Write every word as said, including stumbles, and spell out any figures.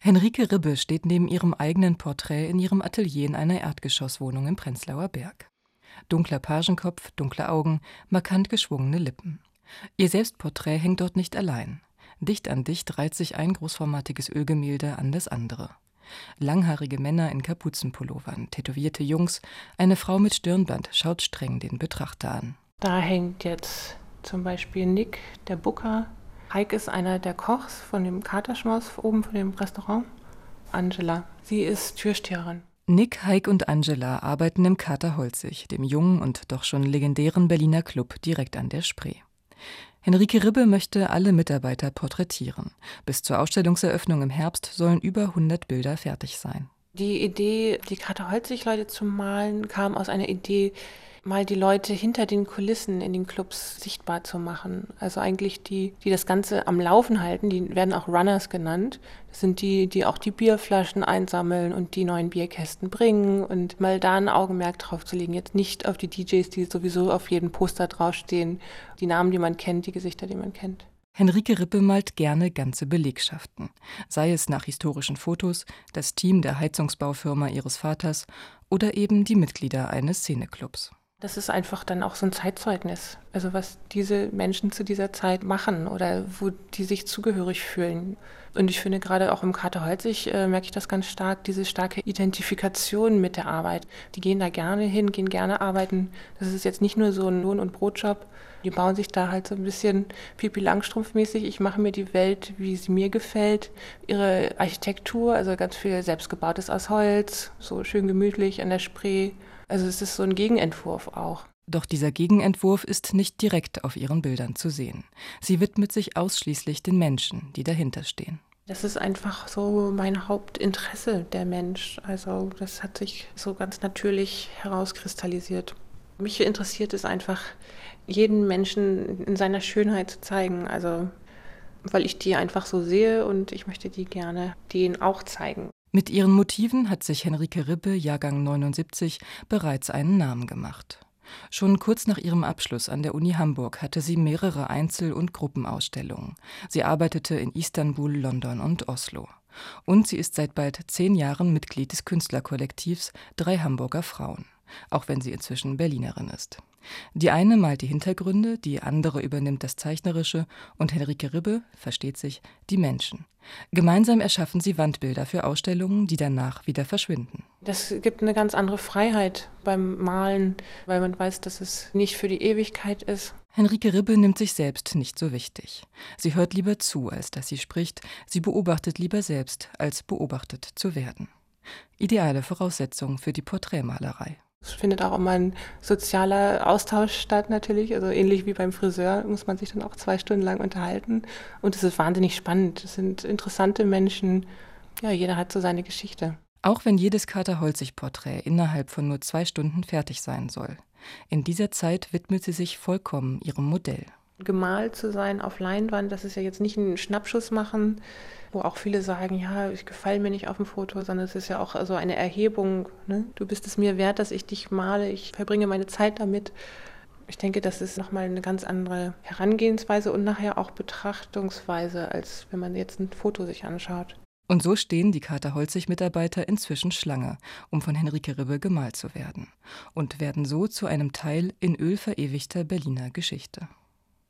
Henrike Ribbe steht neben ihrem eigenen Porträt in ihrem Atelier in einer Erdgeschosswohnung im Prenzlauer Berg. Dunkler Pagenkopf, dunkle Augen, markant geschwungene Lippen. Ihr Selbstporträt hängt dort nicht allein. Dicht an dicht reiht sich ein großformatiges Ölgemälde an das andere. Langhaarige Männer in Kapuzenpullovern, tätowierte Jungs, eine Frau mit Stirnband schaut streng den Betrachter an. Da hängt jetzt zum Beispiel Nick, der Booker. Heik ist einer der Kochs von dem Katerschmaus oben von dem Restaurant. Angela, sie ist Türsteherin. Nick, Heik und Angela arbeiten im Kater Holzig, dem jungen und doch schon legendären Berliner Club direkt an der Spree. Henrike Ribbe möchte alle Mitarbeiter porträtieren. Bis zur Ausstellungseröffnung im Herbst sollen über hundert Bilder fertig sein. Die Idee, die Kater Holzig-Leute zu malen, kam aus einer Idee, mal die Leute hinter den Kulissen in den Clubs sichtbar zu machen. Also eigentlich die, die das Ganze am Laufen halten, die werden auch Runners genannt. Das sind die, die auch die Bierflaschen einsammeln und die neuen Bierkästen bringen und mal da ein Augenmerk drauf zu legen. Jetzt nicht auf die D Js, die sowieso auf jedem Poster draufstehen, die Namen, die man kennt, die Gesichter, die man kennt. Henrike Ribbe malt gerne ganze Belegschaften, sei es nach historischen Fotos, das Team der Heizungsbaufirma ihres Vaters oder eben die Mitglieder eines Szeneclubs. Das ist einfach dann auch so ein Zeitzeugnis, also was diese Menschen zu dieser Zeit machen oder wo die sich zugehörig fühlen. Und ich finde, gerade auch im Kater Holzig äh, merke ich das ganz stark, diese starke Identifikation mit der Arbeit. Die gehen da gerne hin, gehen gerne arbeiten. Das ist jetzt nicht nur so ein Lohn- und Brotjob. Die bauen sich da halt so ein bisschen Pipi Langstrumpf-mäßig. Ich mache mir die Welt, wie sie mir gefällt. Ihre Architektur, also ganz viel selbstgebautes aus Holz, so schön gemütlich an der Spree. Also es ist so ein Gegenentwurf auch. Doch dieser Gegenentwurf ist nicht direkt auf ihren Bildern zu sehen. Sie widmet sich ausschließlich den Menschen, die dahinter stehen. Das ist einfach so mein Hauptinteresse, der Mensch. Also das hat sich so ganz natürlich herauskristallisiert. Mich interessiert es einfach, jeden Menschen in seiner Schönheit zu zeigen. Also weil ich die einfach so sehe und ich möchte die gerne denen auch zeigen. Mit ihren Motiven hat sich Henrike Ribbe, Jahrgang neunundsiebzig, bereits einen Namen gemacht. Schon kurz nach ihrem Abschluss an der Uni Hamburg hatte sie mehrere Einzel- und Gruppenausstellungen. Sie arbeitete in Istanbul, London und Oslo. Und sie ist seit bald zehn Jahren Mitglied des Künstlerkollektivs Drei Hamburger Frauen, auch wenn sie inzwischen Berlinerin ist. Die eine malt die Hintergründe, die andere übernimmt das Zeichnerische und Henrike Ribbe, versteht sich, die Menschen. Gemeinsam erschaffen sie Wandbilder für Ausstellungen, die danach wieder verschwinden. Das gibt eine ganz andere Freiheit beim Malen, weil man weiß, dass es nicht für die Ewigkeit ist. Henrike Ribbe nimmt sich selbst nicht so wichtig. Sie hört lieber zu, als dass sie spricht. Sie beobachtet lieber selbst, als beobachtet zu werden. Ideale Voraussetzung für die Porträtmalerei. Es findet auch immer ein sozialer Austausch statt natürlich, also ähnlich wie beim Friseur muss man sich dann auch zwei Stunden lang unterhalten und es ist wahnsinnig spannend. Es sind interessante Menschen, ja, jeder hat so seine Geschichte. Auch wenn jedes Kater Holzig-Porträt innerhalb von nur zwei Stunden fertig sein soll. In dieser Zeit widmet sie sich vollkommen ihrem Modell. Gemalt zu sein auf Leinwand, das ist ja jetzt nicht ein Schnappschuss machen, wo auch viele sagen, ja, ich gefalle mir nicht auf dem Foto, sondern es ist ja auch so eine Erhebung. Ne? Du bist es mir wert, dass ich dich male, ich verbringe meine Zeit damit. Ich denke, das ist nochmal eine ganz andere Herangehensweise und nachher auch Betrachtungsweise, als wenn man jetzt ein Foto sich anschaut. Und so stehen die Kater Holzig-Mitarbeiter inzwischen Schlange, um von Henrike Ribbe gemalt zu werden. Und werden so zu einem Teil in Öl verewigter Berliner Geschichte.